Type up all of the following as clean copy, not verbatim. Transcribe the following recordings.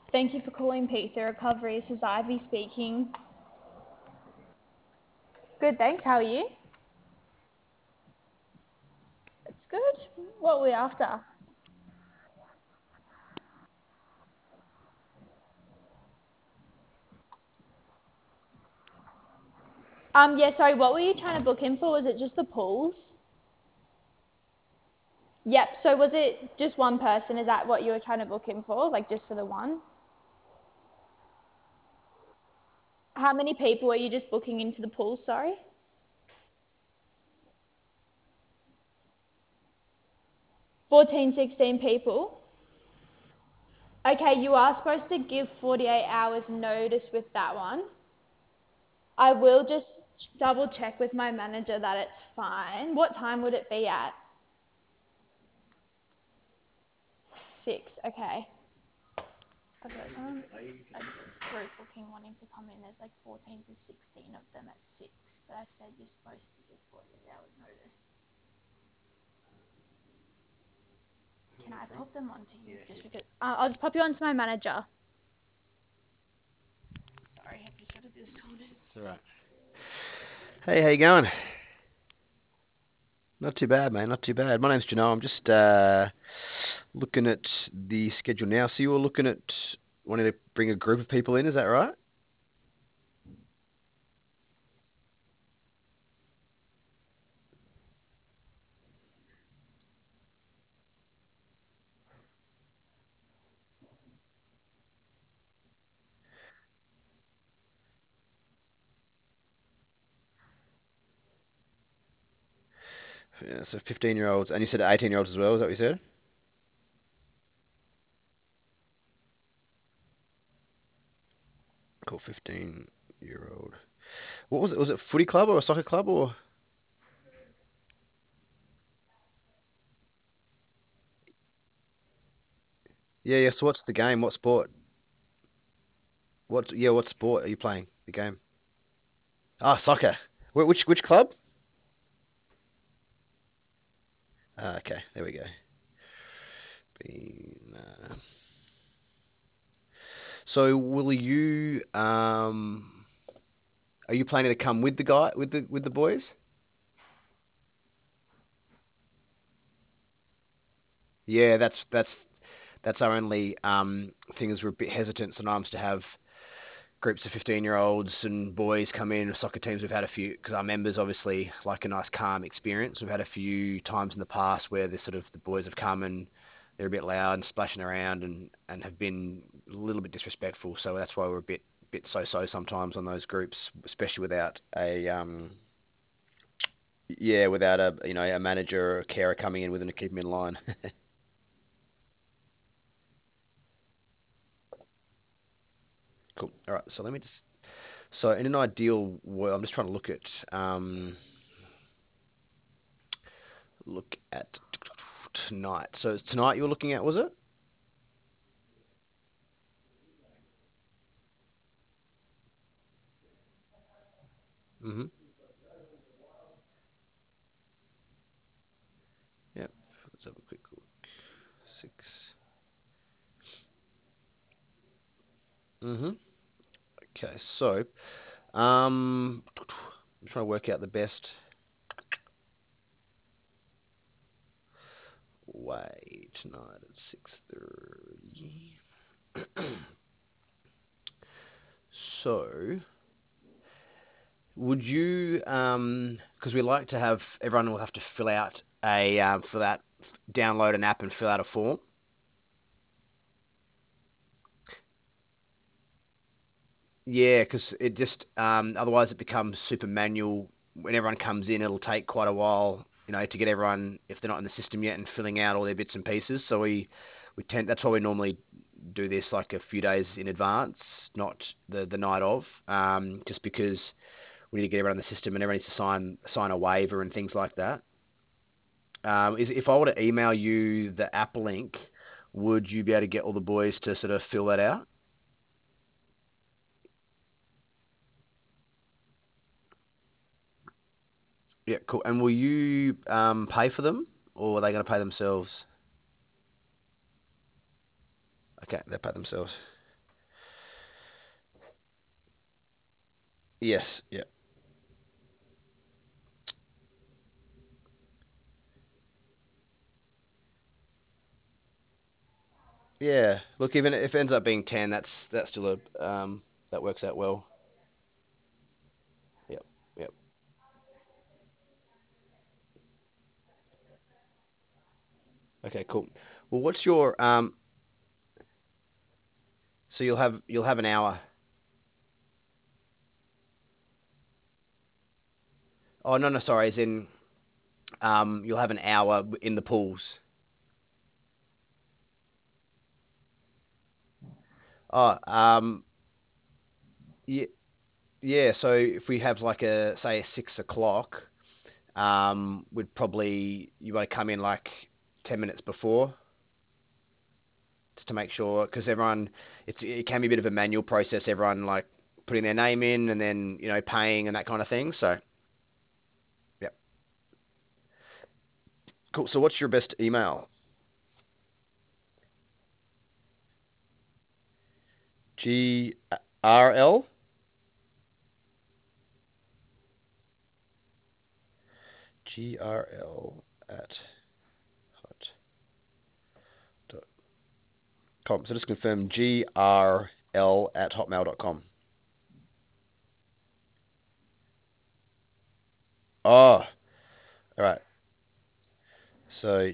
Thank you for calling Pizza Recovery. This is Ivy speaking. Good, thanks. How are you? It's good. What are we after? Yeah, sorry, what were you trying to book in for? Was it just the pools? Yep, so was it just one person? Is that what you were trying to book in for? Like just for the one? How many people are you just booking into the pool, sorry? 14, 16 people? Okay, you are supposed to give 48 hours notice with that one. I will just double check with my manager that it's fine. What time would it be at? 6, okay. I've got a group booking wanting to come in. There's like 14 to 16 of them at 6, but I said you're supposed to give 48 hours notice. Can I pop them onto you? Just because I'll just pop you onto my manager. Sorry, I've just got to do this sorted. It's all right. Hey, how you going? Not too bad, mate. Not too bad. My name's Janelle. I'm just looking at the schedule now. So you were looking at wanting to bring a group of people in, is that right? Yeah, so 15-year-olds, and you said 18-year-olds as well, is that what you said? Cool, 15-year-old. What was it? Was it footy club or a soccer club or? Yeah, yeah. So what's the game? What sport? What sport are you playing? The game? Ah, soccer. Which club? Ah, okay, there we go. Been, So will you are you planning to come with the guy with the boys? Yeah, that's our only thing is we're a bit hesitant sometimes to have groups of 15-year-olds and boys come in. Soccer teams we've had a few because our members obviously like a nice calm experience. We've had a few times in the past where the boys have come and they're a bit loud and splashing around and have been a little bit disrespectful. So that's why we're a bit so sometimes on those groups, especially without a yeah, without a a manager or a carer coming in with them to keep them in line. Cool. All right. So let me just. So in an ideal world, I'm just trying to look at tonight. So tonight you were looking at, was it? Mm-hmm. Yep. Let's have a quick look. Six. Mm-hmm. Okay. So, I'm trying to work out the best way tonight at 6:30. So, would you, because we like to have everyone will have to download an app and fill out a form. Yeah, because it just otherwise it becomes super manual. When everyone comes in, it'll take quite a while, to get everyone if they're not in the system yet and filling out all their bits and pieces. So we tend that's why we normally do this like a few days in advance, not the night of, just because we need to get everyone in the system and everyone needs to sign a waiver and things like that. Is if I were to email you the app link, would you be able to get all the boys to sort of fill that out? Yeah, cool. And will you pay for them, or are they going to pay themselves? Okay, they pay themselves. Yes, yeah. Yeah. Look, even if it ends up being 10, that's still a that works out well. Yep. Yep. Okay, cool. Well, what's your so you'll have an hour. Oh, no, no, sorry, as in you'll have an hour in the pools. Oh, yeah, yeah, so if we have like a say 6 o'clock, would probably you want to come in like 10 minutes before just to make sure because it can be a bit of a manual process, everyone like putting their name in and then paying and that kind of thing. So yeah, cool. So what's your best email? GRL GRL at hot.com. So just confirm GRL at hotmail.com. Oh, all right. So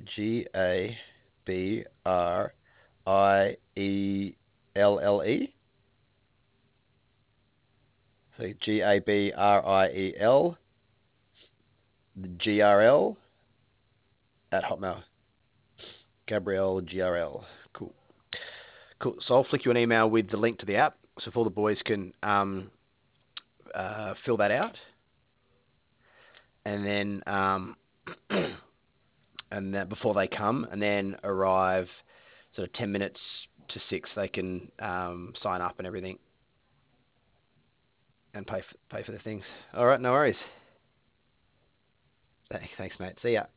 GABRIELLE. So GABRIEL, the GRL at Hotmail. Gabrielle GRL. Cool. Cool. So I'll flick you an email with the link to the app so if all the boys can fill that out. And then and that before they come and then arrive sort of 10 minutes to 6 they can sign up and everything and pay for the things. All right, no worries. Thanks, mate. See ya.